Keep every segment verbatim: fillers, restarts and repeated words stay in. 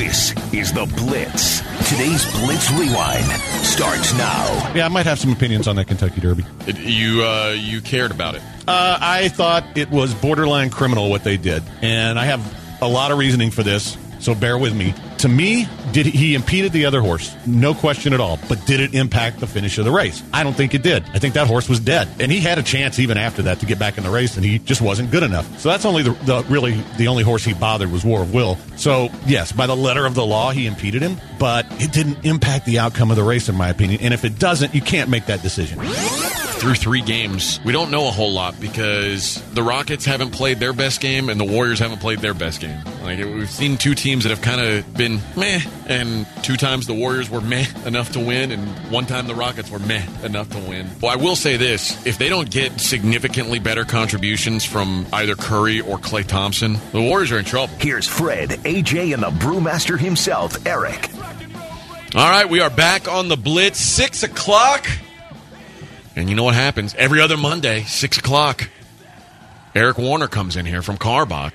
This is the Blitz. Today's Blitz Rewind starts now. Yeah, I might have some opinions on that Kentucky Derby. It, you uh, you cared about it. Uh, I thought it was borderline criminal what they did, and I have a lot of reasoning for this, so bear with me. To me, did he, he impeded the other horse? No question at all. But did it impact the finish of the race? I don't think it did. I think that horse was dead. And he had a chance even after that to get back in the race, and he just wasn't good enough. So that's only the, the really the only horse he bothered was War of Will. So, yes, by the letter of the law, he impeded him, but it didn't impact the outcome of the race, in my opinion. And if it doesn't, you can't make that decision. Through three games, we don't know a whole lot because the Rockets haven't played their best game and the Warriors haven't played their best game. Like we've seen two teams that have kind of been meh, and two times the Warriors were meh enough to win, and one time the Rockets were meh enough to win. Well, I will say this: if they don't get significantly better contributions from either Curry or Klay Thompson, the Warriors are in trouble. Here's Fred, A J, and the brewmaster himself, Eric. All right, we are back on the Blitz, six o'clock. And you know what happens? Every other Monday, six o'clock, Eric Warner comes in here from Carbach.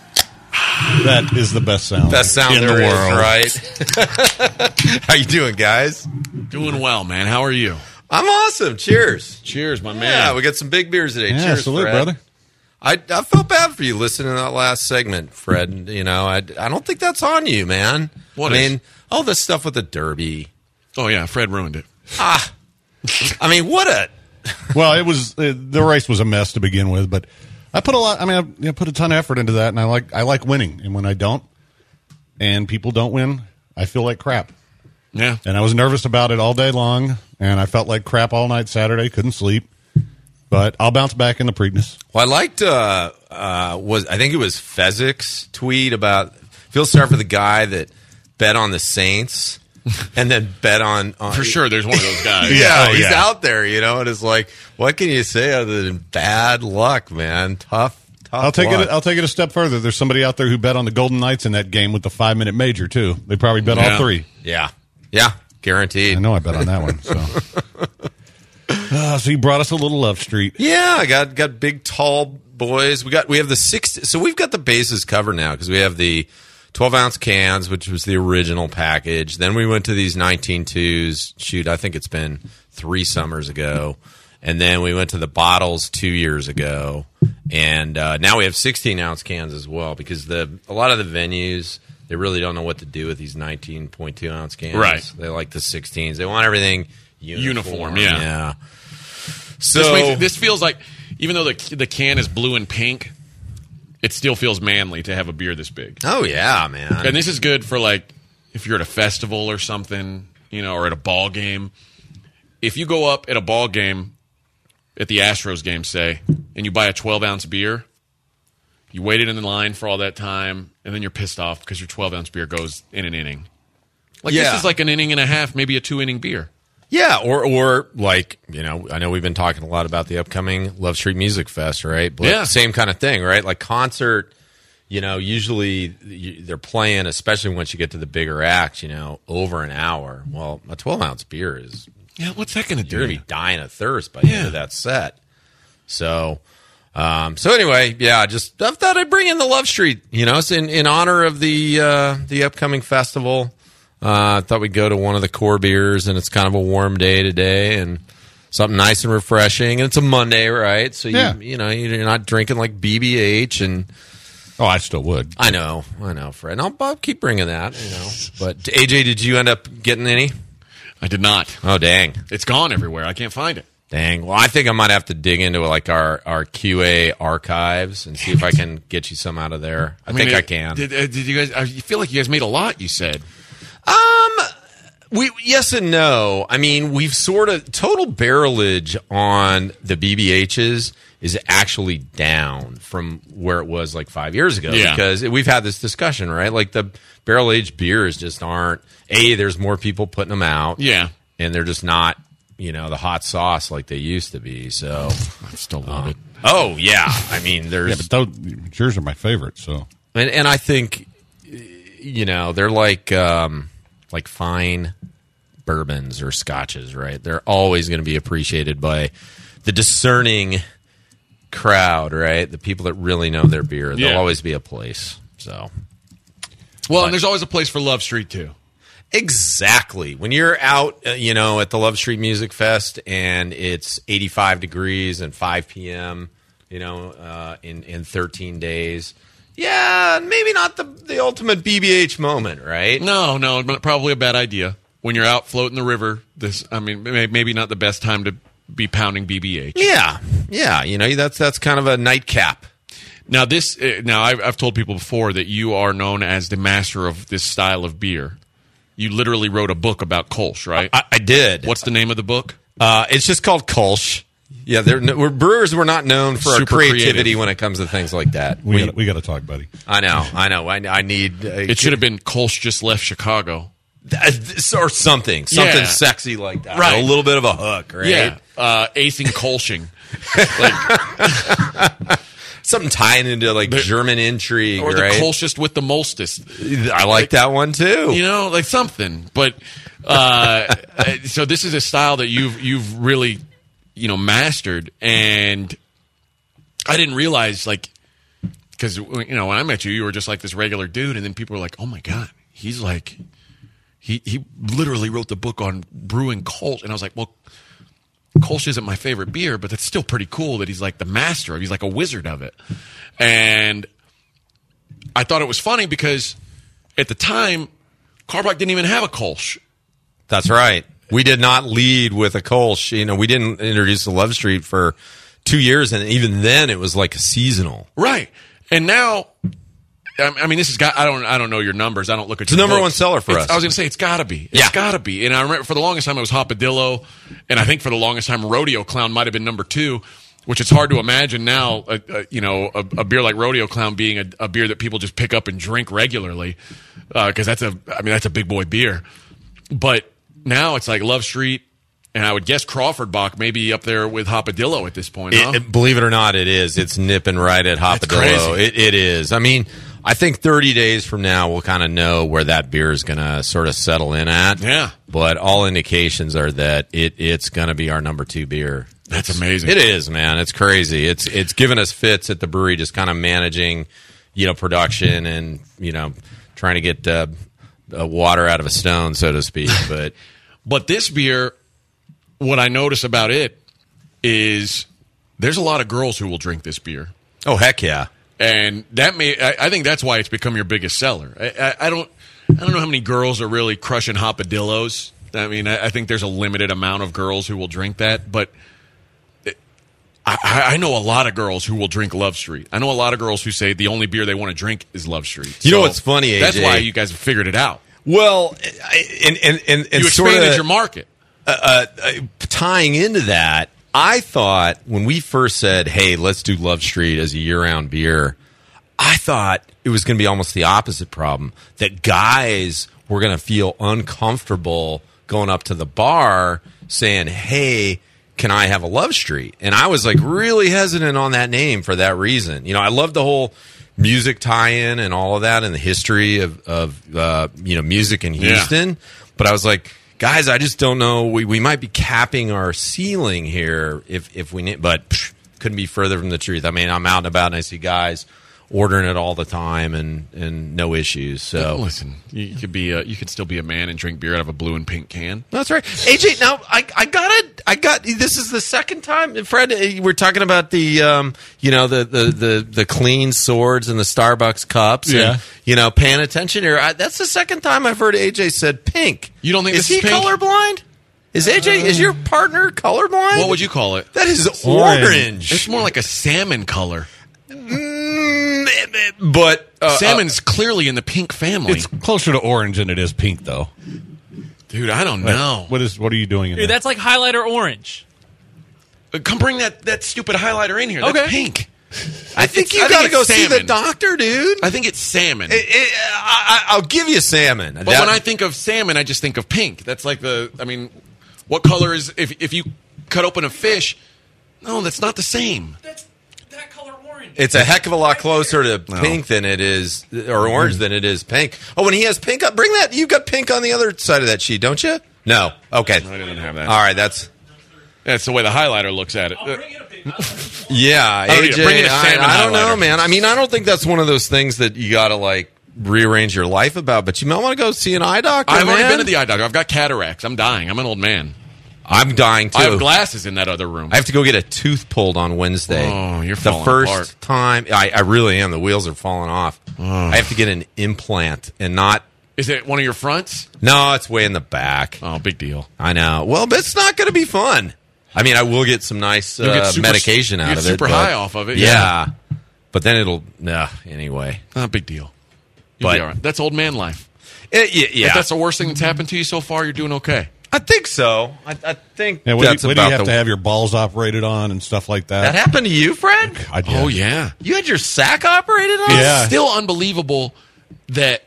That is the best sound. Best sound in there the is, world. right? How you doing, guys? Doing well, man. How are you? I'm awesome. Cheers. Cheers, my man. Yeah, we got some big beers today. Yeah, Cheers, salute, Fred. brother. I, I felt bad for you listening to that last segment, Fred. You know, I, I don't think that's on you, man. What I is? mean, all this stuff with the Derby. Oh, yeah, Fred ruined it. Ah, I mean, what a... Well, it was uh, the race was a mess to begin with, but I put a lot. I mean, I you know, put a ton of effort into that, and I like I like winning. And when I don't, and people don't win, I feel like crap. Yeah. And I was nervous about it all day long, and I felt like crap all night Saturday. Couldn't sleep, but I'll bounce back in the Preakness. Well, I liked, uh, uh, was I think it was Fezzik's tweet about, feel sorry for the guy that bet on the Saints and then bet on... on For sure, there's one of those guys. yeah, Oh, he's yeah. out there, you know, and it's like, what can you say other than bad luck, man? Tough, tough I'll take luck. it. I'll take it a step further. There's somebody out there who bet on the Golden Knights in that game with the five minute major too. They probably bet Yeah. all three. Yeah, yeah, guaranteed. I know I bet on that one. So, uh, so you brought us a little Love Street. Yeah, I got got big tall boys. We got we have the six. So we've got the bases covered now because we have the twelve ounce cans, which was the original package. Then we went to these nineteen twos. Shoot, I think it's been three summers ago. And then we went to the bottles two years ago. And uh, now we have sixteen ounce cans as well because the a lot of the venues, they really don't know what to do with these nineteen point two ounce cans. Right. They like the sixteens. They want everything uniform. Uniform, yeah. yeah. So This, makes, this feels like, even though the the can is blue and pink, it still feels manly to have a beer this big. Oh, yeah, man. And this is good for, like, if you're at a festival or something, you know, or at a ball game. If you go up at a ball game, at the Astros game, say, and you buy a twelve ounce beer, you waited in the line for all that time, and then you're pissed off because your twelve ounce beer goes in an inning. Like, Yeah. this is like an inning and a half, maybe a two-inning beer. Yeah, or or like, you know, I know we've been talking a lot about the upcoming Love Street Music Fest, right? But Yeah. same kind of thing, right? Like concert, you know, usually you- they're playing, especially once you get to the bigger acts, you know, over an hour. Well, a twelve ounce beer is, Yeah, what's that going to you're do? going to be dying of thirst by the end of that set. So, um, so anyway, yeah, just I thought I'd bring in the Love Street, you know, it's in, in honor of the uh, the upcoming festival. Uh, I thought we'd go to one of the core beers, and it's kind of a warm day today, and something nice and refreshing. And it's a Monday, right? So you Yeah. you know you're not drinking like B B H, and Oh, I still would. I know, I know, Fred. And I'll, I'll keep bringing that, you know. But A J, did you end up getting any? I did not. Oh, dang. It's gone everywhere. I can't find it. Dang. Well, I think I might have to dig into like our, our Q A archives and see if I can get you some out of there. I, mean, think I it- can. Did, uh, did you guys? I feel like you guys made a lot. You said. Um, we yes and no. I mean, we've sort of total barrelage on the B B Hs is actually down from where it was like five years ago. Yeah. Because we've had this discussion, right? Like the barrel aged beers just aren't. A, there's more people putting them out. Yeah. And they're just not, you know, the hot sauce like they used to be. So, I still love it. oh yeah, I mean, there's Yeah, but those, yours are my favorite. So and and I think, you know, they're like um, like fine bourbons or scotches, right? They're always going to be appreciated by the discerning crowd, right? The people that really know their beer. There'll Yeah. always be a place. So, Well, But- and there's always a place for Love Street, too. Exactly. When you're out, uh, you know, at the Love Street Music Fest and it's eighty-five degrees and five p.m., you know, uh, in, in thirteen days. Yeah, maybe not the, the ultimate B B H moment, right? No, no, but probably a bad idea. When you're out floating the river, this, I mean, may- maybe not the best time to be pounding B B H. Yeah. Yeah. You know, that's, that's kind of a nightcap. Now, this, uh, now I've, I've told people before that you are known as the master of this style of beer. You literally wrote a book about Kolsch, right? I, I did. What's the name of the book? Uh, it's just called Kolsch. Yeah, they're, no, we're, brewers were not known for our Super creativity creative. when it comes to things like that. We got we got to talk, buddy. I know, I know. I, I need uh, It should have been Kolsch just left Chicago. or something, something Yeah. sexy like that. Right. A little bit of a hook, right? Yeah, uh, acing Kolsching. like, Something tying into like German intrigue, or the right? Kolschist with the Molstist. I like that one too. You know, like something. But uh, so this is a style that you've you've really, you know, mastered, and I didn't realize, like, because you know when I met you, you were just like this regular dude, and then people were like, "Oh my god, he's like, he he literally wrote the book on brewing Kolsch," and I was like, "Well, Kolsch isn't my favorite beer, but that's still pretty cool that he's like the master of. He's like a wizard of it." And I thought it was funny because at the time, Karbach didn't even have a Kolsch. That's right. We did not lead with a Kolsch. You know, we didn't introduce the Love Street for two years, and even then, it was like a seasonal. Right. And now, I I mean, this has got, I don't I don't know your numbers. I don't look at It's the your number books. one seller for It's- us. I was going to say, it's got to be. It's Yeah. got to be. And I remember for the longest time, it was Hopadillo. And I think for the longest time, Rodeo Clown might have been number two, which it's hard to imagine now, uh, uh, you know, a, a beer like Rodeo Clown being a, a beer that people just pick up and drink regularly. Because uh, that's a, I mean, that's a big boy beer. But now it's like Love Street. And I would guess Crawford Bach may be up there with Hopadillo at this point, huh? It, it- believe it or not, it is. It's nipping right at Hopadillo. crazy. It, it is. I mean, I think thirty days from now, we'll kind of know where that beer is going to sort of settle in at. Yeah. But all indications are that it, it's going to be our number two beer. That's amazing. It is, man. It's crazy. It's it's given us fits at the brewery, just kind of managing, you know, production and, you know, trying to get uh, uh, water out of a stone, so to speak. But But this beer, what I notice about it is there's a lot of girls who will drink this beer. oh heck yeah. And that may, I, I think that's why it's become your biggest seller. I, I, I don't, I don't know how many girls are really crushing Hopadillos. I mean, I, I think there's a limited amount of girls who will drink that, but it, I, I know a lot of girls who will drink Love Street. I know a lot of girls who say the only beer they want to drink is Love Street. You know what's funny, A J? That's why you guys have figured it out. Well, I- and and and, and You sort expanded of your market. uh, uh, tying into that, I thought when we first said, "Hey, let's do Love Street as a year-round beer," I thought it was going to be almost the opposite problem, that guys were going to feel uncomfortable going up to the bar saying, "Hey, can I have a Love Street?" And I was like really hesitant on that name for that reason. You know, I love the whole music tie-in and all of that and the history of, of uh, you know, music in Yeah. Houston. But I was like, guys, I just don't know. We we might be capping our ceiling here if if we need, but psh, couldn't be further from the truth. I mean, I'm out and about and I see guys ordering it all the time and, and no issues. So Listen, you could be a, you could still be a man and drink beer out of a blue and pink can. that's right. A J, now I I got it. I got this is the second time, Fred. We're talking about the um you know the the the, the clean swords and the Starbucks cups. Yeah. And, you know, paying attention here. I, that's the second time I've heard A J said pink. You don't think is this he is pink? colorblind? Is A J is your partner colorblind? What would you call it? That is Orange. orange. It's more like a salmon color. Mm, but uh, Salmon's clearly in the pink family. It's closer to orange than it is pink, though. Dude, I don't know. What is? What are you doing in Dude, there? that's like highlighter orange. Uh, Come bring that, that stupid highlighter in here. That's Okay. pink. I think it's- you I think got to it's go see the salmon. doctor, dude. I think it's salmon. It- it- I, I- I'll give you salmon. but when I think of salmon, I just think of pink. That's like the, I mean, what color is, if, if you cut open a fish, no, that's not the same. That's that color orange. it's a heck of a lot closer to pink than it is, or orange than it is pink. Oh, when he has pink up, bring that. You've got pink on the other side of that sheet, don't you? No. Okay. I didn't have that. All right. That's That's the way the highlighter looks at it. I'll bring it a pink. yeah. don't need A it. J, Bring in a I, salmon I don't know, highlighter. man. I mean, I don't think that's one of those things that you got to like rearrange your life about, but you might want to go see an eye doctor. I've already man. been to the eye doctor. I've got cataracts. I'm dying. I'm an old man. I'm dying too. I have glasses in that other room. I have to go get a tooth pulled on Wednesday. Oh, you're the falling first apart. time. I, I really am. The wheels are falling off. I have to get an implant and not. Is it one of your fronts? No, it's way in the back. Oh, big deal. I know. Well, but it's not going to be fun. I mean, I will get some nice You'll uh, get super- medication you out get of it. super but- high off of it, Yeah. yeah. But then it'll. Nah. Anyway. Not a big deal. You'll But- be all right. That's old man life. It, yeah. yeah. If that's the worst thing that's happened to you so far, you're doing okay. I think so. I, I think Yeah, what, do that's you, what do about you have the. to have your balls operated on and stuff like that? that happened to you, Fred? I did. Oh, yeah. You had your sack operated on? Yeah. Still unbelievable that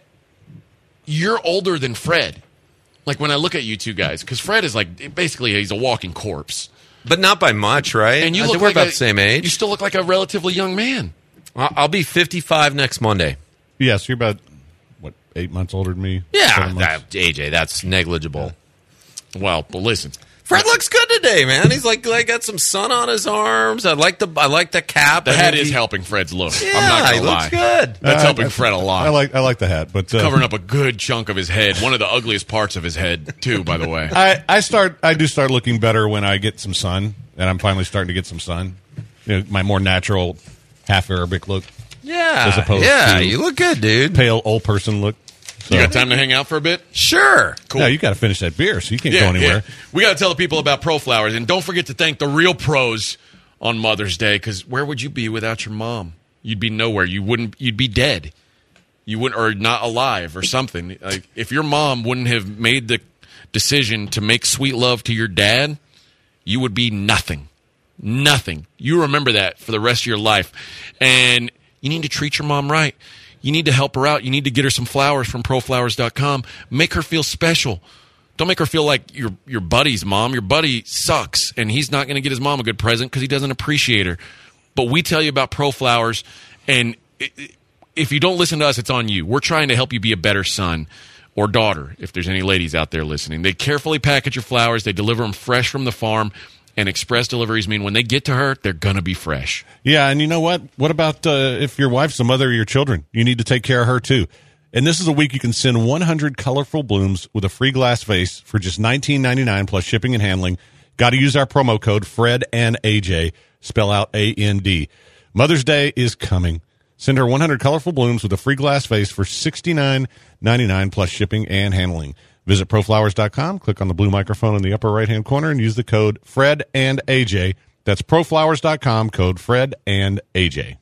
you're older than Fred. Like, when I look at you two guys, because Fred is like, basically, he's a walking corpse. But not by much, right? And you I look think we're like about a- the same age. You still look like a relatively young man. I'll I'll be fifty-five next Monday. Yes, you're about, what, eight months older than me? Yeah, Seven months? that, A J, that's negligible. Well, but listen. Fred looks good today, man. He's like, like got some sun on his arms. I like the I like the cap. The I hat think is he- helping Fred's look. Yeah, I'm not he going to lie. looks good. That's Uh, helping I- Fred a lot. I like I like the hat, but uh, Covering up a good chunk of his head. One of the ugliest parts of his head, too, by the way. I, I start I do start looking better when I get some sun, and I'm finally starting to get some sun. You know, my more natural half Arabic look, Yeah, As opposed yeah, to- you look good, dude. pale old person look. So, You got time to hang out for a bit? Sure. Cool. No, you got to finish that beer, so you can't go anywhere. We got to tell the people about Pro Flowers, and don't forget to thank the real pros on Mother's Day. Because where would you be without your mom? You'd be nowhere. You wouldn't. You'd be dead. You wouldn't, or not alive, or something. Like if your mom wouldn't have made the decision to make sweet love to your dad, you would be nothing. Nothing. You remember that for the rest of your life, and you need to treat your mom right. You need to help her out. You need to get her some flowers from pro flowers dot com. Make her feel special. Don't make her feel like your your buddy's mom. Your buddy sucks, and he's not going to get his mom a good present because he doesn't appreciate her. But we tell you about ProFlowers, and if you don't listen to us, it's on you. We're trying to help you be a better son or daughter, if there's any ladies out there listening. They carefully package your flowers. They deliver them fresh from the farm. And express deliveries mean when they get to her, they're going to be fresh. Yeah, and you know what? What about uh, if your wife's the mother of your children? You need to take care of her, too. And this is a week you can send one hundred colorful blooms with a free glass vase for just nineteen ninety-nine plus shipping and handling. Got to use our promo code Fred and A J. Spell out A N D. Mother's Day is coming. Send her one hundred colorful blooms with a free glass vase for sixty-nine ninety-nine plus shipping and handling. Visit pro flowers dot com, click on the blue microphone in the upper right-hand corner, and use the code Fred and A J. That's pro flowers dot com, code Fred and A J.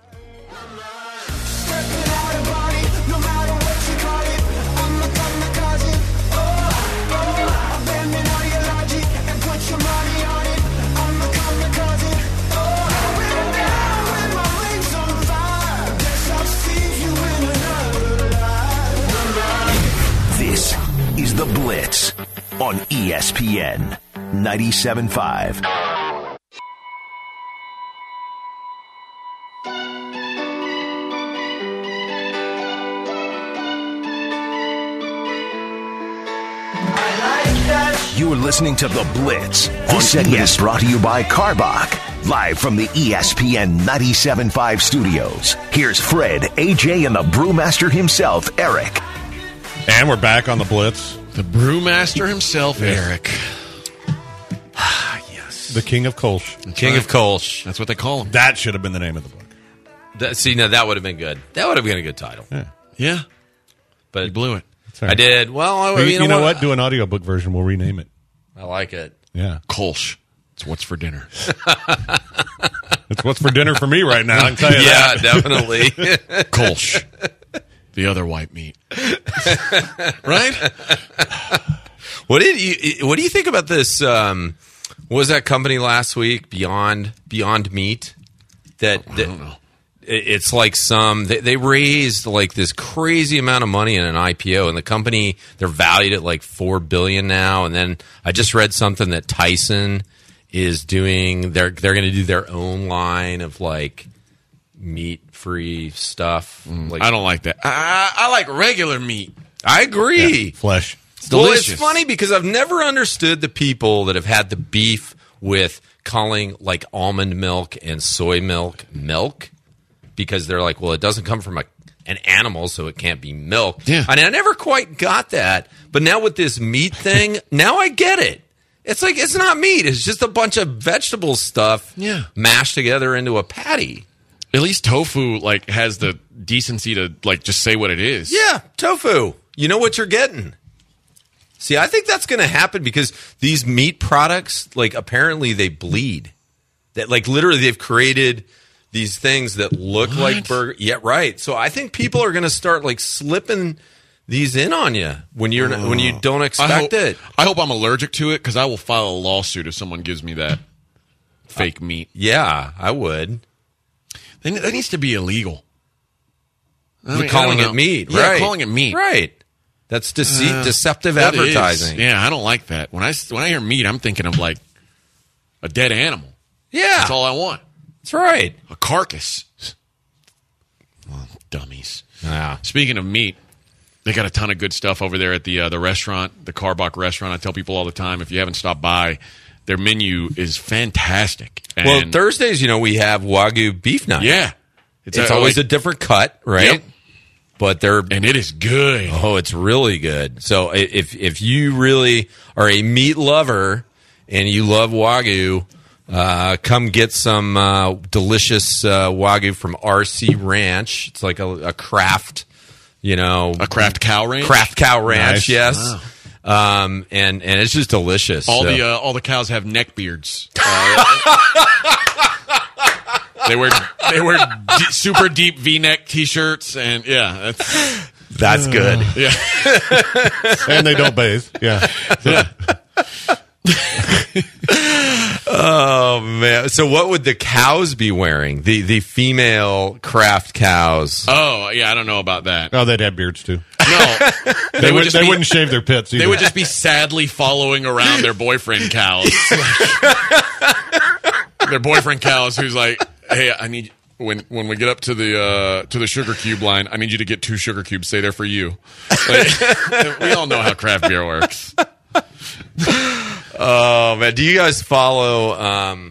This is The Blitz on E S P N ninety-seven point five. You're listening to The Blitz. This segment is brought to you by Carbach. Live from the E S P N ninety-seven point five studios. Here's Fred, A J, and the brewmaster himself, Eric. And we're back on the Blitz. The brewmaster himself, Eric. The King of Kolsch. King right. of Kolsch. That's what they call him. That should have been the name of the book. That, see, now that would have been good. That would have been a good title. Yeah. Yeah, But you blew it. Sorry. I did. Well, I, You, you, you know what? Do an audiobook version. We'll rename it. I like it. Yeah. Kolsch. It's what's for dinner. It's what's for dinner for me right now. I can tell you Yeah, that. definitely. Kolsch. The other white meat. Right? What did you What do you think about this? Um, what was that company last week? Beyond Beyond Meat. That, I that don't know. it- it's like some they, they raised like this crazy amount of money in an I P O, and the company they're valued at like four billion now. And then I just read something that Tyson is doing. They're they're going to do their own line of like meat free stuff. Like I don't like that. I, I, I like regular meat. I agree. Flesh. It's Well, delicious. it's funny because I've never understood the people that have had the beef with calling like almond milk and soy milk milk, because they're like, well, it doesn't come from a an animal, so it can't be milk. Yeah. And I never quite got that. But now with this meat thing, now I get it. It's like, it's not meat. It's just a bunch of vegetable stuff Yeah. mashed together into a patty. At least tofu like has the decency to like just say what it is. Yeah, tofu. You know what you're getting. See, I think that's going to happen because these meat products, like, apparently they bleed. That, like, literally they've created these things that look What? like burger. Yeah, right. So I think people are going to start, like, slipping these in on you when you're not, when you don't I expect hope, it. I hope I'm allergic to it because I will file a lawsuit if someone gives me that fake meat. Yeah, I would. Then that needs to be illegal. I mean, You're I calling don't it know. meat, Yeah, right? calling it meat. Right. That's deceit, Uh, deceptive That is. advertising. Yeah, I don't like that. When I when I hear meat, I'm thinking of like a dead animal. Yeah, That's all I want. that's right. A carcass. Well, dummies. Yeah. Speaking of meat, they got a ton of good stuff over there at the uh, the restaurant, the Karbach restaurant. I tell people all the time, if you haven't stopped by, their menu is fantastic. And Well, Thursdays, you know, we have Wagyu beef night. yeah, It's, a- always like- a different cut, right? Yep. But they're and it is good. oh, it's really good. So i- if if you really are a meat lover and you love Wagyu, uh, come get some uh, delicious uh, Wagyu from R C Ranch. It's like a, a craft, you know, A craft cow ranch. craft cow ranch. Nice. Yes, um, and and it's just delicious. All So- the uh, all the cows have neck beards. Uh, they wear they wear d- super deep V-neck T-shirts, and yeah, that's, that's good. yeah. And they don't bathe. Yeah. Oh man! So what would the cows be wearing? The the female craft cows. Oh yeah, I don't know about that. Oh, they'd have beards too. No, They, they would would, just they be, wouldn't shave their pits either. they would just be sadly following around their boyfriend cows. Their boyfriend cows, who's like, "Hey, I need when when we get up to the uh, to the sugar cube line, I need you to get two sugar cubes. Stay there for you." Like, we all know how craft beer works. Oh man! Do you guys follow? Um,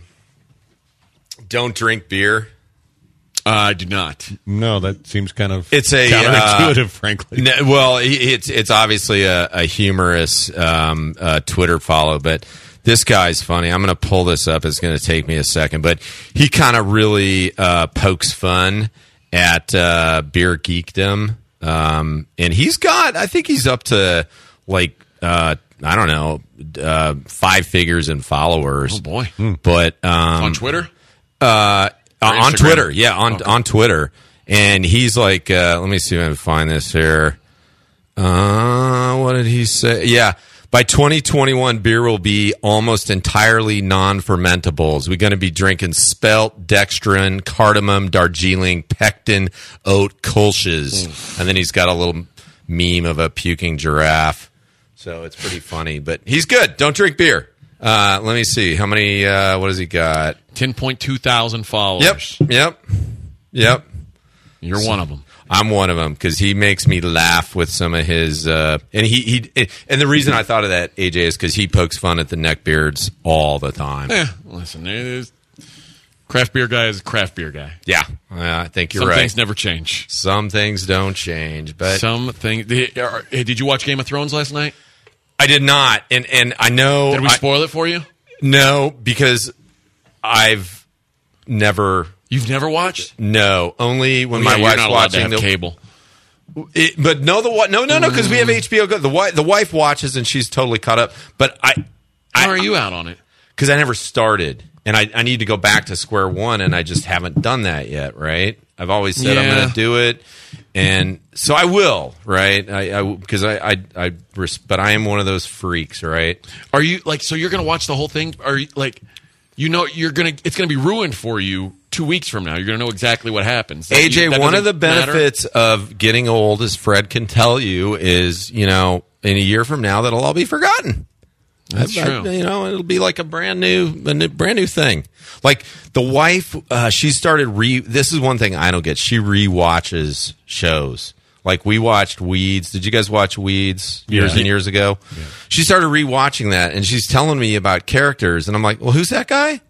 Don't drink beer. Uh, I do not. No, that seems kind of It's a, counterintuitive, uh, frankly. No, well, it's it's obviously a, a humorous um, uh, Twitter follow, but this guy's funny. I'm going to pull this up. It's going to take me a second, but he kind of really uh, pokes fun at uh, beer geekdom, um, and he's got. I think he's up to like uh, I don't know uh, five figures in followers. Oh boy! But um, On Twitter. uh, Or on Instagram? Twitter, yeah, on Okay. on Twitter, and he's like, uh, let me see if I can find this here. Uh, what did he say? Yeah, by twenty twenty-one, beer will be almost entirely non-fermentables. We're going to be drinking spelt, dextrin, cardamom, darjeeling, pectin, oat, kolsches, Hmm. and then he's got a little meme of a puking giraffe. So it's pretty funny, but he's good. Don't drink beer. Uh, let me see how many. Uh, what has he got? ten point two thousand followers. Yep, yep, yep. You're one of them. I'm one of them because he makes me laugh with some of his. Uh, and he, he and the reason I thought of that, A J, is because he pokes fun at the neckbeards all the time. Eh, listen, there's, craft beer guy is a craft beer guy. Yeah, uh, I think you're Some right. things never change. Some things don't change, but Some things. Did, are- hey, did you watch Game of Thrones last night? I did not. And and I know. Did we I- spoil it for you? no, because I've never. You've never watched? No, only when Yeah, my you're wife's not allowed to watching. have the- cable. It, but no, the wa- no, no, no, because we have H B O Go. The wife, the wife watches and she's totally caught up. But I, How are you out on it? because I never started, and I, I need to go back to square one, and I just haven't done that yet. Right? I've always said I'm Yeah. going to do it, and so I will. Right? I because I, I, I, res- but I am one of those freaks. Right? Are you like so? You're gonna watch the whole thing? Are you like, you know, you're gonna it's gonna be ruined for you two weeks from now. You're gonna know exactly what happens. That A J, you- that one of the doesn't matter? benefits of getting old, as Fred can tell you, is you know, in a year from now, that'll all be forgotten. That's I- I- true. you know, it'll be like a brand new, a new, brand new thing. Like the wife, uh, she started re. This is one thing I don't get. She rewatches shows. Like we watched Weeds. Did you guys watch Weeds years Yeah. and years ago? She started rewatching that, and she's telling me about characters, and I'm like, "Well, who's that guy?"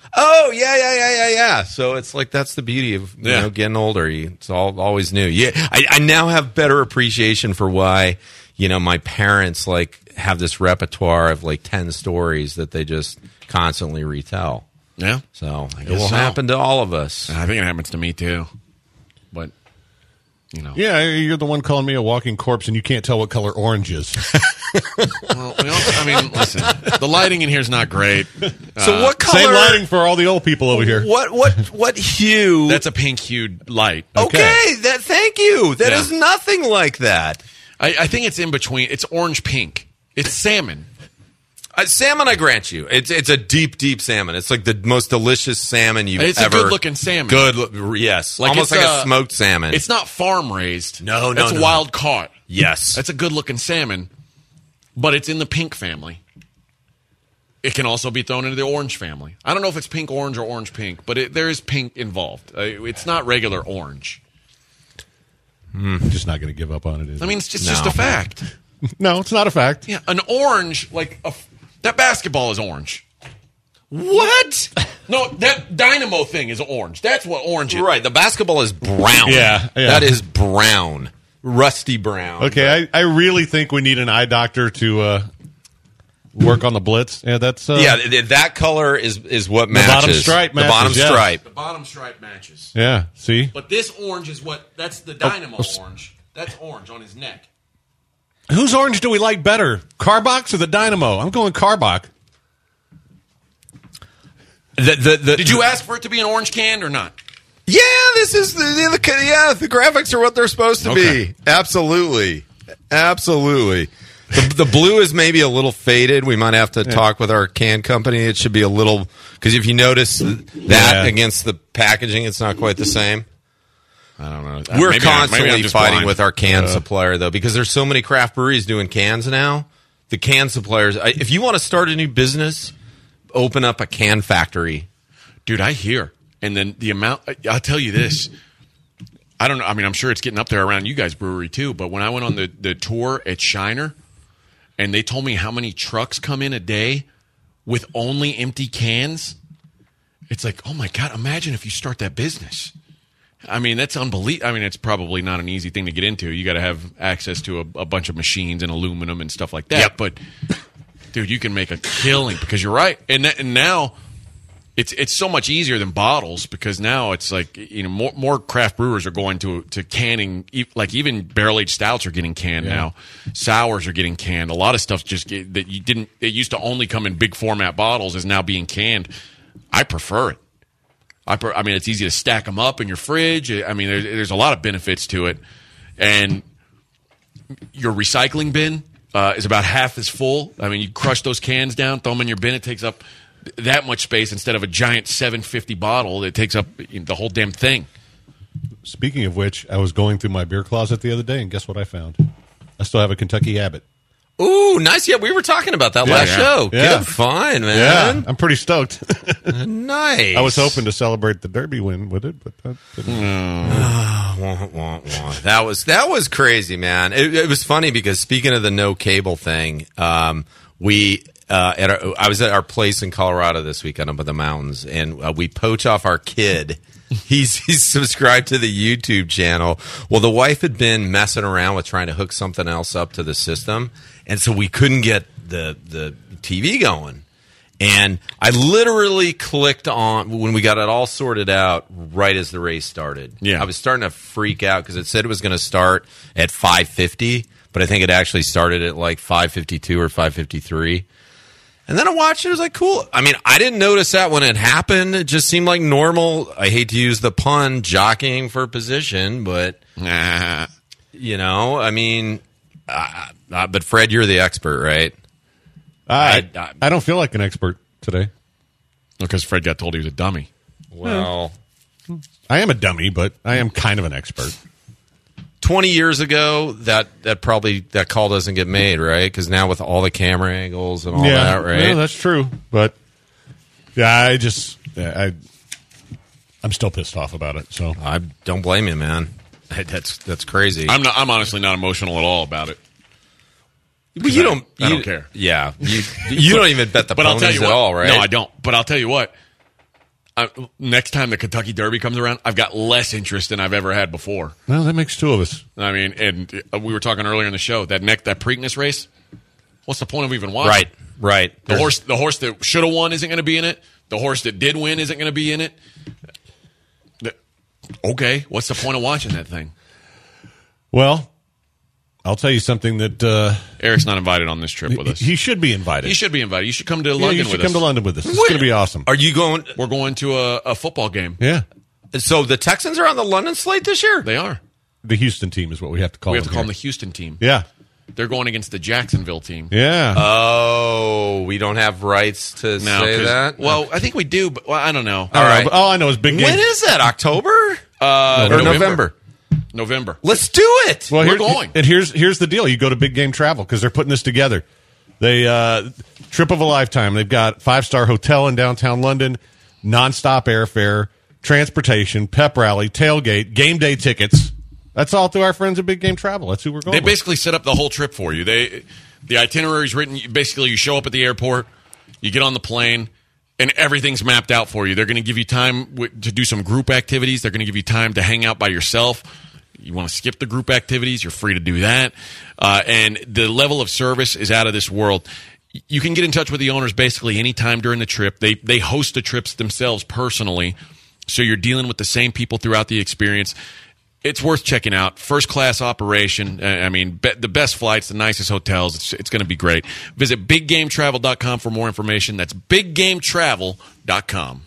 Oh yeah, yeah, yeah, yeah, yeah. So it's like that's the beauty of you Yeah. know getting older. You, it's all always new. Yeah, I, I now have better appreciation for why you know my parents like have this repertoire of like ten stories that they just constantly retell. Yeah. So it guess will so. happen to all of us. I think it happens to me too. But, you know. Yeah, you're the one calling me a walking corpse, and you can't tell what color orange is. Well, we also, I mean, listen, the lighting in here is not great. So what color? Same lighting for all the old people over here. What what what hue? That's a pink hued light. okay. That thank you. That Yeah. is nothing like that. I, I think it's in between. It's orange pink. It's salmon. Uh, salmon, I grant you, it's it's a deep, deep salmon. It's like the most delicious salmon you've It's a ever. good-looking salmon. Good, lo- yes, Like almost it's, like uh, a smoked salmon. It's not farm raised. No, no, That's no. wild caught. yes, That's a good looking salmon, but it's in the pink family. It can also be thrown into the orange family. I don't know if it's pink orange or orange pink, but it, there is pink involved. Uh, it's not regular orange. I'm just not going to give up on it. Is I it? mean, it's just, No. just a fact. no, it's not a fact. Yeah, an orange, like a, that basketball is orange. what? No, that dynamo thing is orange. That's what orange is. Right, the basketball is brown. Yeah, yeah. that is brown, rusty brown. Okay, I, I really think we need an eye doctor to uh, work on the blitz. Yeah, that's uh, yeah, th- th- that color is is what matches bottom stripe the bottom matches, yeah. stripe. The bottom stripe matches. yeah. See, But this orange is what, that's the dynamo orange. That's orange on his neck. whose orange do we like better, Carbach or the Dynamo? I'm going Carbach. The, the, the, Did you ask for it to be an orange can or not? Yeah, this is the, the, the yeah. The graphics are what they're supposed to Okay. be. Absolutely, absolutely. The, the blue is maybe a little faded. We might have to talk with our can company. It should be a little because if you notice that Yeah. against the packaging, it's not quite the same. I don't know. We're Maybe I- constantly maybe I'm just fighting blind. with our can supplier though because there's so many craft breweries doing cans now. The can suppliers. I- If you want to start a new business, open up a can factory. Dude, I hear. And then the amount, I- I'll tell you this. I don't know. I mean, I'm sure it's getting up there around you guys' brewery too. But when I went on the, the tour at Shiner and they told me how many trucks come in a day with only empty cans, it's like, oh my God, imagine if you start that business. I mean, that's unbelievable. I mean, it's probably not an easy thing to get into. You got to have access to a, a bunch of machines and aluminum and stuff like that. Yep. But, dude, you can make a killing because you're right. And, that, and now it's it's so much easier than bottles because now it's like, you know, more, more craft brewers are going to to canning. e- Like even barrel aged stouts are getting canned now. Sours are getting canned. A lot of stuff just get, that you didn't. It used to only come in big format bottles is now being canned. I prefer it. I, per, I mean, it's easy to stack them up in your fridge. I mean, there's, there's a lot of benefits to it. And your recycling bin uh, is about half as full. I mean, you crush those cans down, throw them in your bin. It takes up that much space instead of a giant seven fifty bottle. It takes up the whole damn thing. Speaking of which, I was going through my beer closet the other day, and guess what I found? I still have a Kentucky Habit. Ooh, nice. Yeah, we were talking about that Yeah, last yeah. show. Yeah. Good fun, Yeah, man. I'm pretty stoked. Nice. I was hoping to celebrate the Derby win with it, but that didn't. Wah, wah, wah. That was that was crazy, man. It, it was funny because speaking of the no cable thing, um, we uh, at our, I was at our place in Colorado this weekend up in the mountains, and uh, we poach off our kid. He's he's subscribed to the YouTube channel. Well, the wife had been messing around with trying to hook something else up to the system, and so we couldn't get the the T V going. And I literally clicked on when we got it all sorted out right as the race started. Yeah. I was starting to freak out because it said it was going to start at five fifty, but I think it actually started at like five fifty-two or five fifty-three. And then I watched it. It was like, cool. I mean, I didn't notice that when it happened. It just seemed like normal. I hate to use the pun, jockeying for position, but, Nah. you know, I mean, uh, uh, but Fred, you're the expert, right? I, I- I don't feel like an expert today. Because Fred got told he was a dummy. Well, I am a dummy, but I am kind of an expert. twenty years ago, that, that probably, that call doesn't get made, right? Because now with all the camera angles and all that, right? Yeah, that's true. But yeah, I just yeah, I I'm still pissed off about it. So I don't blame you, man. That's, that's crazy. I'm not. I'm honestly not emotional at all about it. But you don't. I you- don't care. Yeah, you, you don't even bet the But I'll ponies tell you at what. all, right? No, I don't. But I'll tell you what. I, next time the Kentucky Derby comes around, I've got less interest than I've ever had before. Well, that makes two of us. I mean, and we were talking earlier in the show that neck that Preakness race. What's the point of even watching? Right, right. The There's- horse, the horse that should have won isn't going to be in it. The horse that did win isn't going to be in it. The- okay, what's the point of watching that thing? Well, I'll tell you something that uh, Eric's not invited on this trip with us. he should be invited. He should be invited. You should come to Yeah, London you should with come us. to London with us. It's going to be awesome. Are you going? We're going to a, a football game. Yeah, So the Texans are on the London slate this year? They are. the Houston team is what we have to call. We have to them call here. them the Houston team. Yeah, They're going against the Jacksonville team. yeah. Oh, we don't have rights to Now, say 'cause- that? Well, I think we do, but well, I don't know. all right. right. All I know is big game. When is that? October? Uh, or November? November. Let's do it. Well, We're here- going. And here's here's the deal: you go to Big Game Travel because they're putting this together. They uh, trip of a lifetime. They've got five star hotel in downtown London, nonstop airfare, transportation, pep rally, tailgate, game day tickets. That's all through our friends at Big Game Travel. That's who we're going. They with. basically set up the whole trip for you. They the itinerary's written. Basically, you show up at the airport, you get on the plane, and everything's mapped out for you. They're going to give you time w- to do some group activities. They're going to give you time to hang out by yourself. You want to skip the group activities, you're free to do that. Uh, and the level of service is out of this world. You can get in touch with the owners basically anytime during the trip. They they host the trips themselves personally, so you're dealing with the same people throughout the experience. It's worth checking out. First class operation. Uh, I mean, be, the best flights, the nicest hotels. It's, it's going to be great. Visit big game travel dot com for more information. That's big game travel dot com.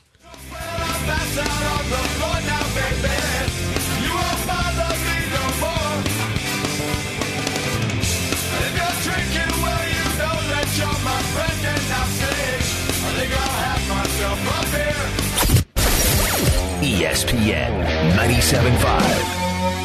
E S P N ninety-seven point five.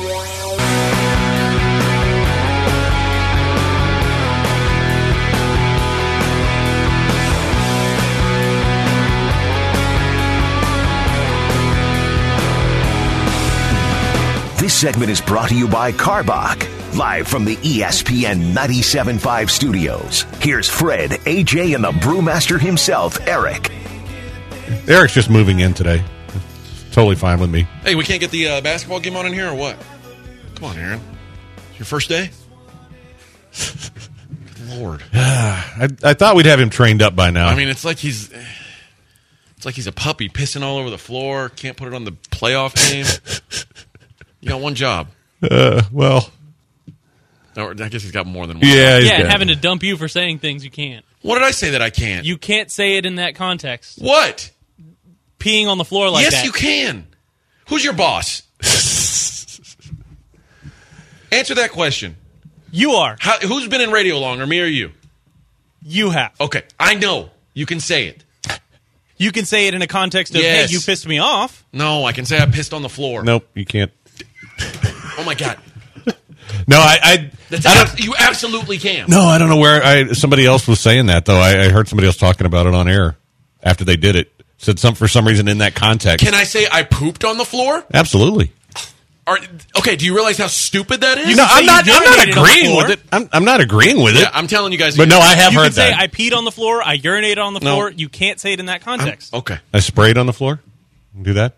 This segment is brought to you by Carbach. Live from the E S P N ninety-seven point five studios, here's Fred, A J, and the brewmaster himself, Eric. Eric's just moving in today. Totally fine with me. Hey, we can't get the uh, basketball game on in here or what? Come on, Aaron. Your first day? Good Lord. I, I thought we'd have him trained up by now. I mean, it's like he's it's like he's a puppy pissing all over the floor. Can't put it on the playoff game. You got one job. uh, well, Or I guess he's got more than one. yeah, he's Yeah, and got- having to dump you for saying things you can't. What did I say that I can't? You can't say it in that context. What? Peeing on the floor like yes, that. you can. Who's your boss? Answer that question. You are. How, who's been in radio longer, me or you? You have. Okay, I know. You can say it. You can say it in a context of, Yes. hey, you pissed me off. No, I can say I pissed on the floor. Nope, you can't. Oh, my God. No, I, I, That's I don't, abs- you absolutely can. no, I don't know where I. Somebody else was saying that though. I, I heard somebody else talking about it on air after they did it. Said some for some reason in that context. Can I say I pooped on the floor? Absolutely. Are, okay, do you realize how stupid that is? You No, can say I'm not. you I'm not urinated on the agreeing floor. with it. I'm, I'm not agreeing with it. Yeah, I'm telling you guys. but no, I have You heard can say that. I peed on the floor, I urinated on the No. floor. You can't say it in that context. Okay. I sprayed on the floor. Do that.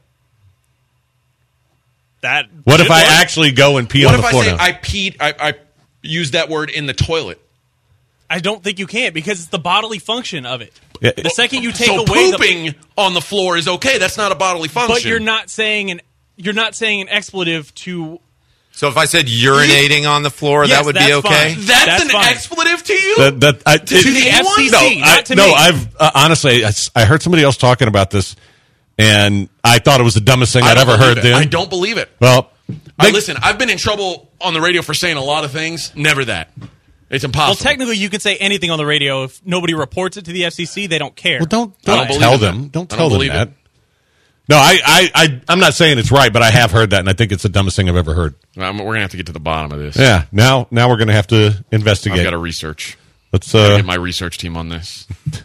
That What if should I work. actually go and pee What on if the I floor say now? I peed, I, I used that word in the toilet? I don't think you can because it's the bodily function of it. Yeah. The second you take so away the pooping on the floor is okay. That's not a bodily function. but you're not saying an you're not saying an expletive to So if I said urinating on the floor, Yes, that would be that's okay? fine. That's, That's an fine. expletive to you? that, that, I, To the F C C, no, not I, to no, me. I've uh, honestly, I, s- I heard somebody else talking about this, and I thought it was the dumbest thing I I'd don't ever believe heard. it. Then I don't believe it. Well, I, they- listen, I've been in trouble on the radio for saying a lot of things. Never that. It's impossible. well, technically, you can say anything on the radio. If nobody reports it to the F C C, they don't care. Well, don't I don't don't believe tell it. them. Don't I tell don't them believe that. it. No, I, I, I, I'm not saying it's right, but I have heard that, and I think it's the dumbest thing I've ever heard. Um, we're going to have to get to the bottom of this. Yeah, now, now we're going to have to I've investigate. got to research. Let's, Gotta uh, get my research team on this.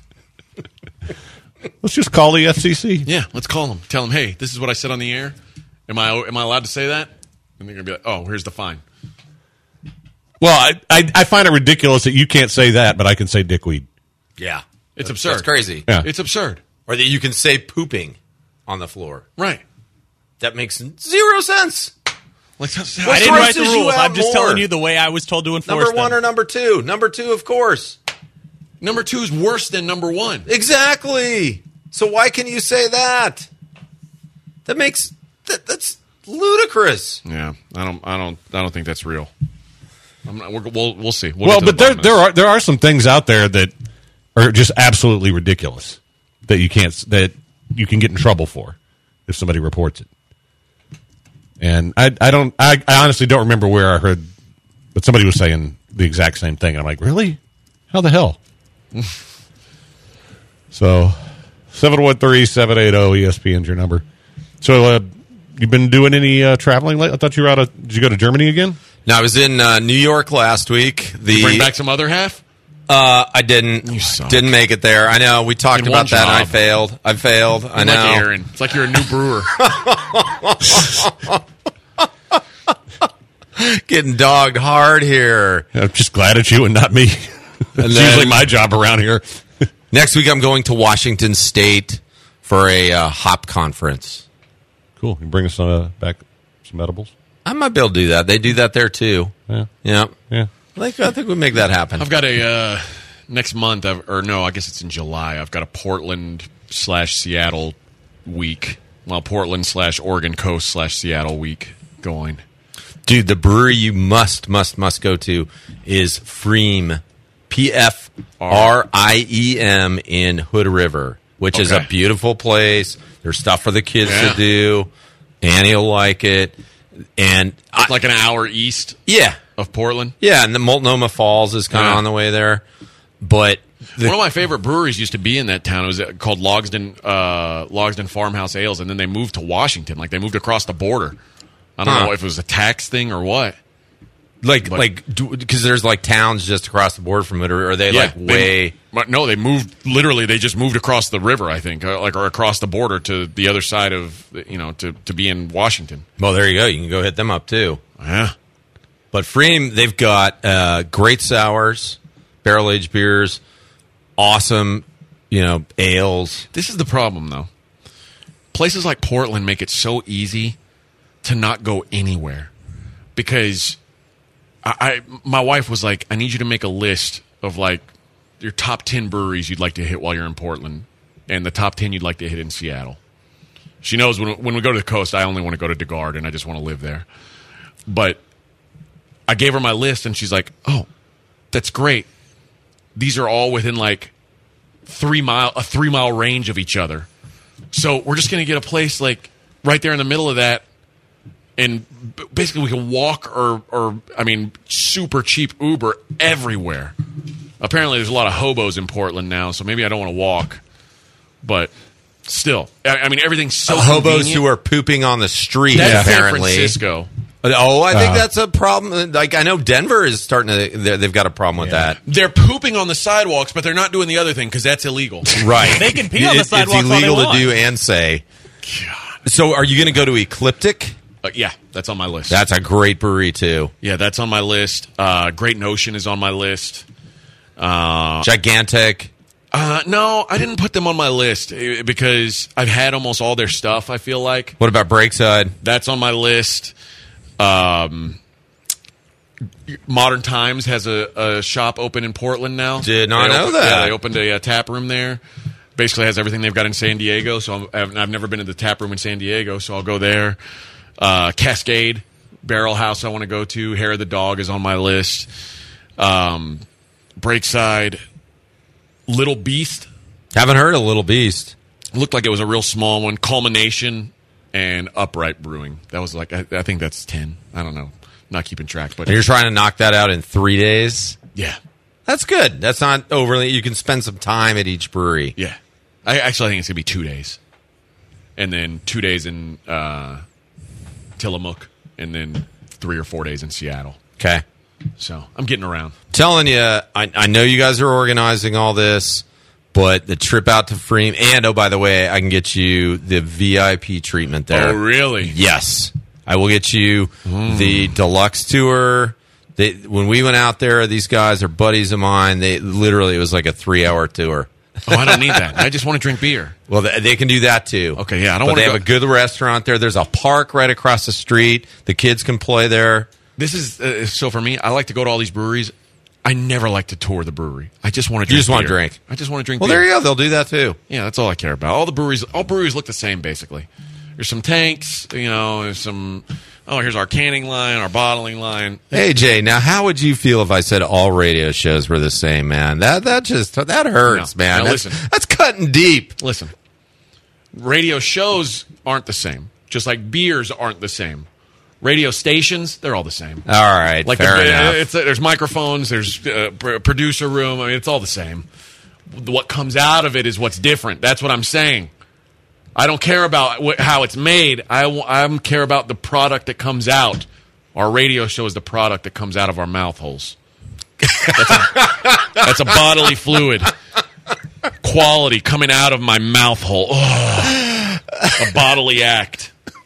let's just call the F C C. Yeah, let's call them. Tell them, hey, this is what I said on the air. Am I am I allowed to say that? And they're going to be like, oh, here's the fine. Well, I, I, I find it ridiculous that you can't say that, but I can say dickweed. Yeah. It's That's- absurd. That's crazy. Yeah. It's absurd. Or that you can say pooping. on the floor. Right. That makes zero sense. Like, I didn't write the rules. I'm just telling you the way I was told to enforce Number them. one or number two? Number two, of course. Number two is worse than number one. Exactly. So why can you say that? That makes that, that's ludicrous. Yeah, I don't, I don't, I don't think that's real. I'm not, we're, we'll, we'll see. We'll well, get to but the there, bottom there of this. are there are some things out there that are just absolutely ridiculous that you can't that you can get in trouble for if somebody reports it. And I, I don't, I, I honestly don't remember where I heard, but somebody was saying the exact same thing. I'm like, really? How the hell? So, seven one three, seven eight zero, E S P N's your number. So, uh, you been doing any uh, traveling lately? I thought you were out of, did you go to Germany again? No, I was in uh, New York last week. The Bring back some other half? Uh, I didn't. You suck. Didn't make it there. I know. We talked In about one that. And I job. failed. I failed. I Like know. Aaron. It's like you're a new brewer. Getting dogged hard here. I'm just glad it's you and not me. It's then- usually my job around here. Next week, I'm going to Washington State for a uh, hop conference. Cool. You bring us uh, back some edibles? I might be able to do that. They do that there too. Yeah. Yeah. Yeah. I think, I think we make that happen. I've got a uh, next month, I've, or no, I guess it's in July. I've got a Portland slash Seattle week. Well, Portland slash Oregon Coast slash Seattle week going. Dude, the brewery you must, must, must go to is Freem. P F R I E M in Hood River, which is a Okay. beautiful place. There's stuff for the kids Yeah. to do. Annie will like it. And I, Like an hour east yeah. of Portland. Yeah, and the Multnomah Falls is kind of Yeah. on the way there. But the, One of my favorite breweries used to be in that town. It was called Logsden, uh, Logsden Farmhouse Ales, and then they moved to Washington. Like, they moved across the border. I don't Huh. know if it was a tax thing or what. like, but- like, because there's like towns just across the border from Hood River. Are they like they- way? but no, they moved. Literally, they just moved across the river. I think, uh, like, or across the border to the other side of, you know, to to be in Washington. Well, there you go. You can go hit them up too. Yeah, But Freem, they've got uh, great sours, barrel aged beers, awesome, you know, ales. this is the problem though. Places like Portland make it so easy to not go anywhere because I, I my wife was like, I need you to make a list of like your top ten breweries you'd like to hit while you're in Portland, and the top ten you'd like to hit in Seattle. She knows when when we go to the coast, I only want to go to DeGard and I just want to live there. But I gave her my list, and she's like, "Oh, that's great. These are all within like three mile a three mile range of each other. So we're just going to get a place like right there in the middle of that, and b- basically we can walk or or I mean, super cheap Uber everywhere. Apparently, there's a lot of hobos in Portland now, so maybe I don't want to walk, but." Still, I I mean, everything's so Hobos convenient. who are pooping on the street, That's San apparently. Francisco. Oh, I think Uh, that's a problem. Like, I know Denver is starting to, they're- they've got a problem with that. They're pooping on the sidewalks, but they're not doing the other thing because that's illegal. Right. They can pee on the It- sidewalks It's all they illegal to want. do and say. So, are you going to go to Ecliptic? Uh, yeah, that's on my list. That's a great brewery, too. yeah, that's on my list. Uh, Great Notion is on my list. Uh, Gigantic. uh, no, I didn't put them on my list eh, because I've had almost all their stuff, I feel like. What about Breakside? That's on my list. Um, Modern Times has a, a shop open in Portland now. Did not They know opened- that. Yeah, they opened a, uh tap room there. Basically has everything they've got in San Diego. So I'm, I've, I've never been to the tap room in San Diego, so I'll go there. Uh, Cascade, Barrel House I want to go to. Hair of the Dog is on my list. Um, Breakside, Little Beast. Haven't heard of Little Beast. Looked like it was a real small one. Culmination and Upright Brewing. That was like, I, I think that's ten. I don't know. Not keeping track, but And you're trying to knock that out in three days? yeah. That's good. That's not overly. You can spend some time at each brewery. Yeah. I actually think it's going to be two days. And then two days in uh, Tillamook, and then three or four days in Seattle. Okay. So I'm getting around. Telling you, I, I know you guys are organizing all this, but the trip out to Freem, and oh, by the way, I can get you the V I P treatment there. Oh, really? Yes. I will get you the deluxe tour. They, when we went out there, these guys are buddies of mine. They literally, it was like a three hour tour. Oh, I don't need that. I just want to drink beer. Well, they, they can do that too. Okay, yeah, I don't But want to they go. have a good restaurant there. There's a park right across the street. The kids can play there. This is uh, so for me. I like to go to all these breweries. I never like to tour the brewery. I just want to. Drink You just want to beer. drink. I just want to drink. Well, beer. there you go. They'll do that too. Yeah, that's all I care about. All the breweries, all breweries look the same basically. There's some tanks, you know. There's some. Oh, here's our canning line, our bottling line. Hey Jay, now how would you feel if I said all radio shows were the same, man? That that just that hurts, No. man. Now That's, listen. that's cutting deep. Listen, radio shows aren't the same. Just like beers aren't the same. Radio stations, they're all the same. All right, Like fair the, enough. It's, there's microphones, there's uh, pr- producer room. I mean, it's all the same. What comes out of it is what's different. That's what I'm saying. I don't care about wh- how it's made. I w- I care about the product that comes out. Our radio show is the product that comes out of our mouth holes. That's a, that's a bodily fluid. Quality coming out of my mouth hole. Oh, a bodily act.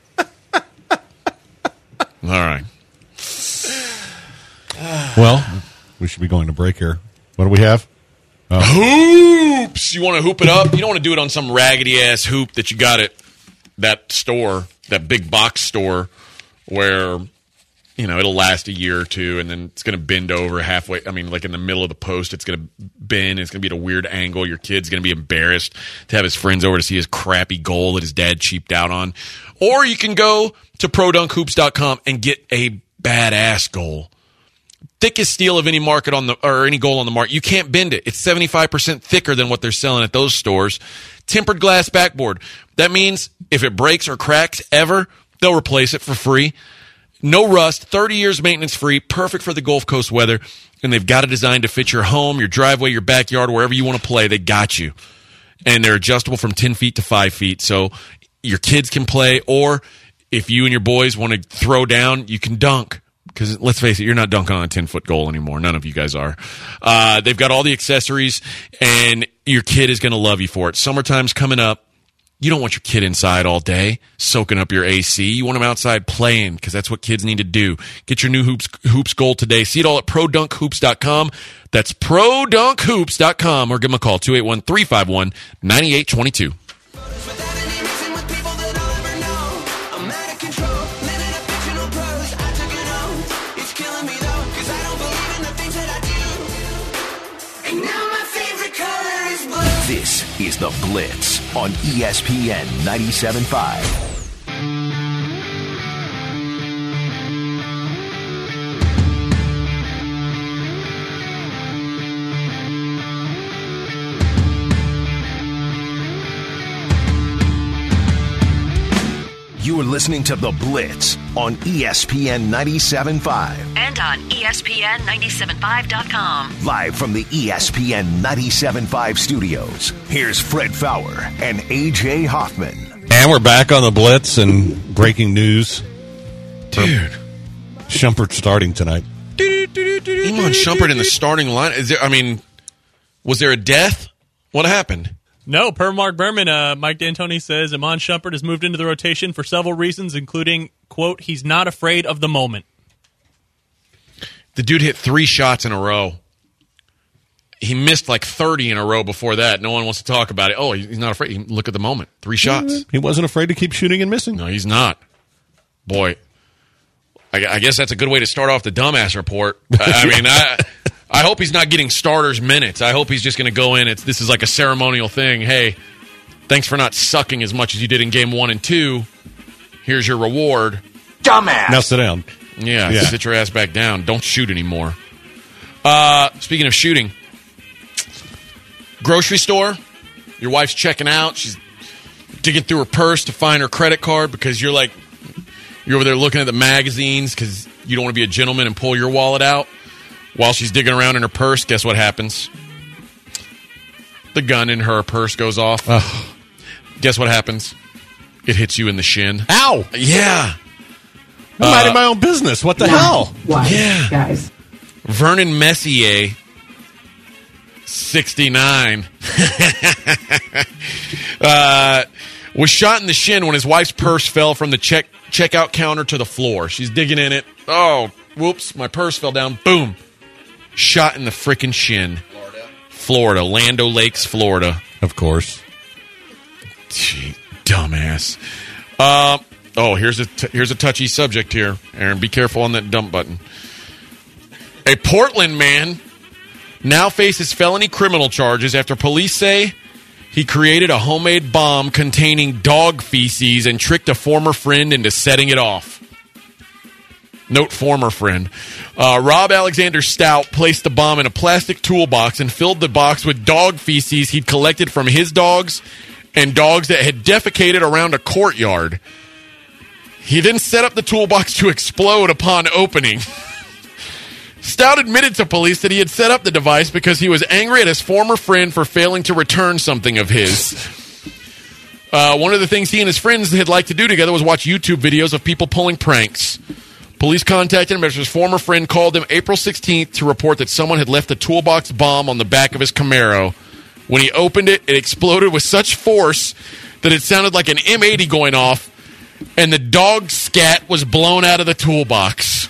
All right. Well, we should be going to break here. What do we have? Hoops! You want to hoop it up? You don't want to do it on some raggedy ass hoop that you got at that store, that big box store, where you know it'll last a year or two, and then it's going to bend over halfway. I mean, like in the middle of the post, it's going to bend. It's going to be at a weird angle. Your kid's going to be embarrassed to have his friends over to see his crappy goal that his dad cheaped out on. Or you can go to pro dunk hoops dot com and get a badass goal. Thickest steel of any market on the or any goal on the market. You can't bend it. It's seventy-five percent thicker than what they're selling at those stores. Tempered glass backboard. That means if it breaks or cracks ever, they'll replace it for free. No rust, thirty years maintenance free, perfect for the Gulf Coast weather, and they've got a design to fit your home, your driveway, your backyard, wherever you want to play. They got you. And they're adjustable from ten feet to five feet, so your kids can play, or if you and your boys want to throw down, you can dunk. Because let's face it, you're not dunking on a ten-foot goal anymore. None of you guys are. Uh, they've got all the accessories, and your kid is going to love you for it. Summertime's coming up. You don't want your kid inside all day soaking up your A C. You want them outside playing because that's what kids need to do. Get your new hoops hoops goal today. See it all at pro dunk hoops dot com. That's pro dunk hoops dot com, or give them a call, two eight one, three five one, nine eight two two. This is The Blitz on E S P N ninety-seven point five. You are listening to The Blitz on E S P N ninety-seven point five. And on E S P N ninety-seven point five dot com. Live from the E S P N ninety-seven point five studios, here's Fred Fowler and A J Hoffman. And we're back on the Blitz and breaking news. Dude. Shumpert starting tonight. Iman Shumpert in the starting line. Is there, I mean, was there a death? What happened? No, per Mark Berman, uh, Mike D'Antoni says Iman Shumpert has moved into the rotation for several reasons, including, quote, he's not afraid of the moment. The dude hit three shots in a row. He missed like thirty in a row before that. No one wants to talk about it. Oh, he's not afraid. Look at the moment. Three shots. He wasn't afraid to keep shooting and missing. No, he's not. Boy, I, I guess that's a good way to start off the dumbass report. I, I mean, I... I hope he's not getting starters minutes. I hope he's just going to go in. It's This is like a ceremonial thing. Hey, thanks for not sucking as much as you did in game one and two. Here's your reward. Dumbass! Now sit down. Yeah, Yeah. sit your ass back down. Don't shoot anymore. Uh, speaking of shooting, grocery store, your wife's checking out. She's digging through her purse to find her credit card because you're like, you're over there looking at the magazines because you don't want to be a gentleman and pull your wallet out. While she's digging around in her purse, guess what happens? The gun in her purse goes off. Ugh. Guess what happens? It hits you in the shin. Ow! Yeah. I'm minding my own business. What the hell? Why, Yeah. guys? Vernon Messier, sixty-nine, uh, was shot in the shin when his wife's purse fell from the check checkout counter to the floor. She's digging in it. Oh, whoops, my purse fell down. Boom. Shot in the frickin' shin. Florida, Land O'Lakes, Florida. Of course. Gee, dumbass. Uh, oh, here's a t- here's a touchy subject here, Aaron. Be careful on that dump button. A Portland man now faces felony criminal charges after police say he created a homemade bomb containing dog feces and tricked a former friend into setting it off. Note former friend. Uh, Rob Alexander Stout placed the bomb in a plastic toolbox and filled the box with dog feces he'd collected from his dogs and dogs that had defecated around a courtyard. He then set up the toolbox to explode upon opening. Stout admitted to police that he had set up the device because he was angry at his former friend for failing to return something of his. Uh, one of the things he and his friends had liked to do together was watch YouTube videos of people pulling pranks. Police contacted him after his former friend called him April sixteenth to report that someone had left a toolbox bomb on the back of his Camaro. When he opened it, it exploded with such force that it sounded like an M eighty going off, and the dog scat was blown out of the toolbox.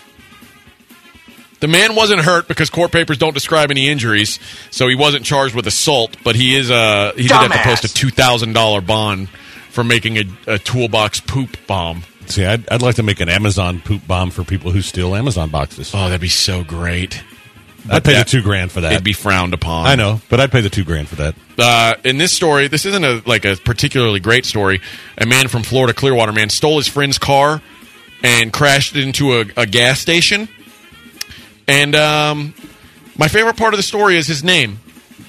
The man wasn't hurt because court papers don't describe any injuries, so he wasn't charged with assault, but he is uh, he did have to post a two thousand dollars bond for making a, a toolbox poop bomb. See, I'd, I'd like to make an Amazon poop bomb for people who steal Amazon boxes. Oh, that'd be so great. I'd pay that, the two grand for that. It'd be frowned upon. I know, but I'd pay the two grand for that. Uh, in this story, this isn't a like a particularly great story. A man from Florida, Clearwater man, stole his friend's car and crashed it into a, a gas station. And um, my favorite part of the story is his name.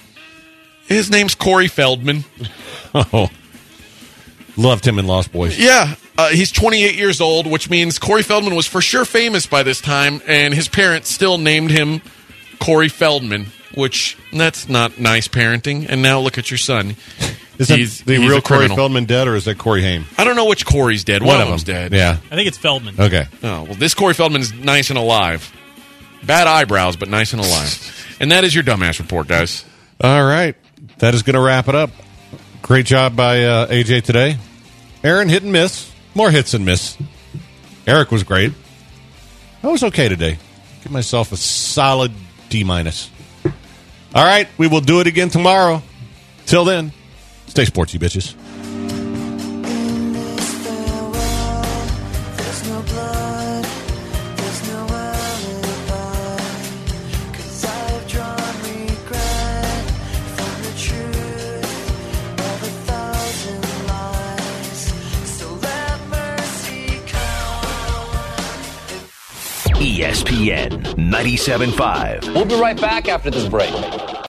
His name's Corey Feldman. Oh, loved him in Lost Boys. Yeah. Uh, he's twenty-eight years old, which means Corey Feldman was for sure famous by this time, and his parents still named him Corey Feldman, which that's not nice parenting. And now look at your son. Is he's, that the he's real a Corey criminal. Feldman dead, or is that Corey Haim? I don't know which Corey's dead. One, One of of them's them. dead. Yeah. I think it's Feldman. Okay. Oh, well, this Corey Feldman's nice and alive. Bad eyebrows, but nice and alive. And that is your dumbass report, guys. All right. That is going to wrap it up. Great job by uh, A J today. Aaron, hit and miss. More hits and miss. Eric was great. I was okay today. Give myself a solid D minus. All right. We will do it again tomorrow. Till then, stay sportsy, bitches. E S P N ninety-seven point five. We'll be right back after this break.